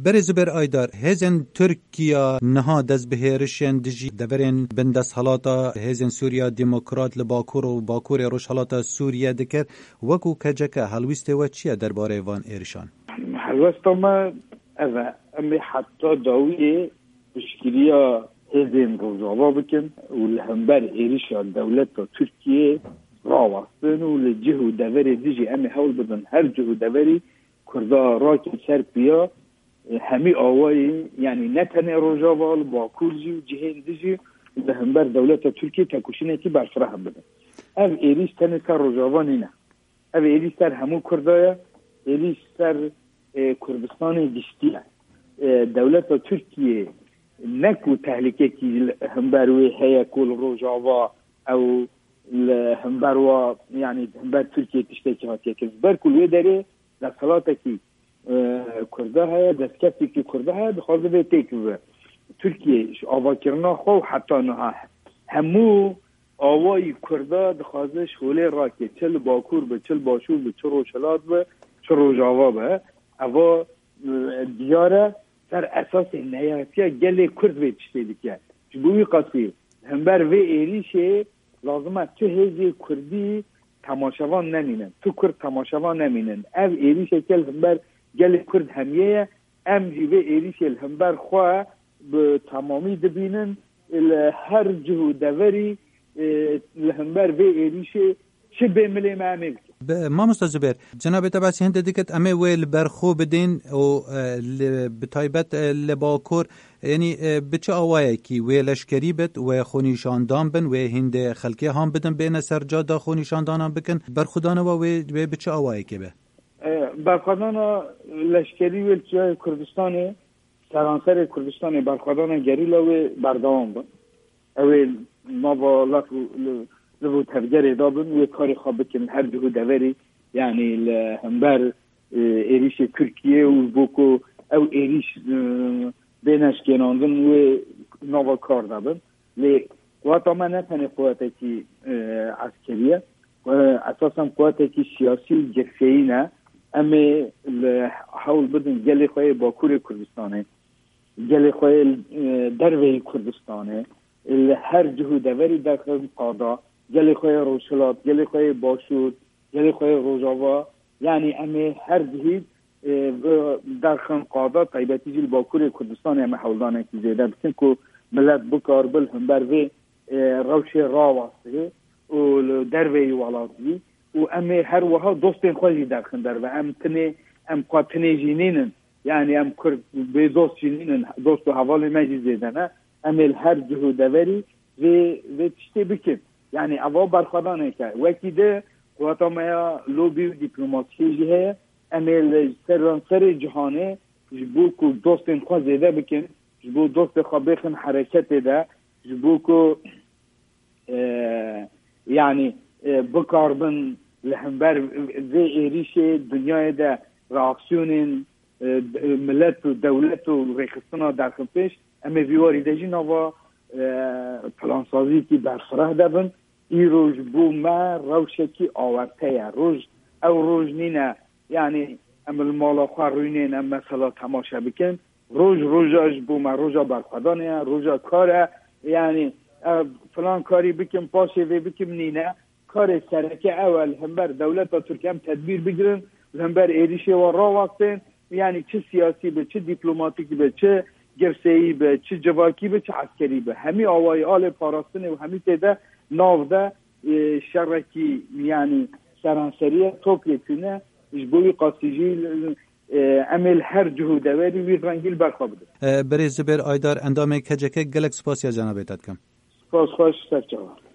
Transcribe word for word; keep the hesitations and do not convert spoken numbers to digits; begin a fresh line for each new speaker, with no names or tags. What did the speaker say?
برز بر آیدار هزن ترکیا نها دز بهرشن دجی دورن بندس حالاتا هزن سوریا دموکرات لباکور و باکور روش حالاتا سوریا دکر وکو کجک هلویست و چیه درباره وان ایرشان؟
هلویست ما اوه امی حتی داویه بشکریا هزن روزاوا بکن و لهمبر ایرشان دولت ترکیه راوستن و لجهو دوری دیجی امی حول بدن هر جهو دوری کرده راکن سر بیا همی آوایی یعنی نتنه روزاوا باکور جی و جهین دیجی لهمبر دولت ترکیه تکوشینه که برفره هم بدن او ایریش تنه سر روزاوا نینه او ایریش سر همو کرده ایریش سر کردستان گشتیه دولت ترکیه نکو تحلیکه که همبروی هیا کل روزاوا او همبروا یعنی همبر ترکیه تشتکی هاتیه که بر کلوی داره در صلاته که کرده های دستکتی که کرده های بخواد به تکیوه ترکیه آوا کرنا خو حتی نه همو آوای کرده دخوازه شوله را که چل باکور به چل باشور به چل روشلات به چل روزاوا به اوا دیاره در اساس نیاتیه گل کرد به چشته دیگه جبوی قصیر همبر و ایریشه لازمه تو هزی کردی تماشاوان نمینن تو کرد تماشاوان نمینن او ایریشه که همبر گل کرد همیه ام جیوه ایریشه همبر خواه به تمامی دبینن هر جهو دوری همبر و ایریشه چه بیملی معمل
ما مستزبر جناب تباسی هند دیگت امه ویل برخو بدین و بتایبت لباکور یعنی بچه آوائه کی ویلشکری بد و خونیشاندان بن و هند خلقی هم بدن بین سرجادا خونیشاندان هم بکن برخودانه و بچه آوائه کی به
برخودانه لشکری ویل چه کردستانه سرانسر کردستانه برخودانه گریلا و بردوان بن اویل ما با لفو لبو تفجر دابن و کاری خواب بکن هر جهو دوری یعنی لهمبر ایریش ترکیه و بوکو او ایریش بینش کناندن و نوا کار دابن لی قوات ما نتنه قوات کی عسکریه و اساسا قوات کی سیاسی و جرفهی نه اما حول بدن گلی خواه باکور کردستانه گلی خواه دروی کردستانه هر جهو دوری داخل قادا گلی خواه روشلات گلی خواه باشود گلی خواه روزاوا یعنی امی هر جهید در خانقاده طیبتی جل باکور کردستان امی حولدانه کی زیده بسن که ملت بکار بل هم بروی روش راواسته و دروی والازی و امی هر وها دوستین خوشی در خندر و ام تنه ام قاتنه جینینن یعنی ام کرد به دوست جینینن دوست و حوال مجی زیده نه امی هر جهو دوری و و تشتی بکن یعنی اوا برخوادانه که وکی ده قواتا مایا لوبی و دیپلوماسی جهه امیل سرانسر جهانه جبو که دوستین خواه زیده بکن جبو دوست خواه بخن حرکت ده جبو که یعنی بکاربن لحنبر زی ایریش دنیای ده راکسیون ملت و دولت و ریخستان در خمپش امی ویواری ده جی نوا پلانسازی که برفره دبن ای روز بو ما روشکی آورته یا روز او روز نینه یعنی امل مالا خواه روی نینه مثلا تماشا بکن روز روزاش بو ما روزا برخدانه روزا کاره یعنی فلان کاری بکن پاشه وی بکن نینه کار سرکه اول هم بر دولت و ترکیه هم تدبیر بگیرن هم بر ایریشه و را وقتن یعنی چه سیاسی به چه دیپلوماتیک به چه گرسه‌ای به چه جواکی به چه عسکری به همی آوای آل پاراستنه و همی تیده ناو ده شرکی یعنی سرانسریه توپیه کنه جبوی قاسیجی عمل هر جهو دوری وی رنگیل برخواب ده
بری زبر آیدار اندامه کجکه گلک سپاس یا جنابیتت کم
سپاس خوش سرچوان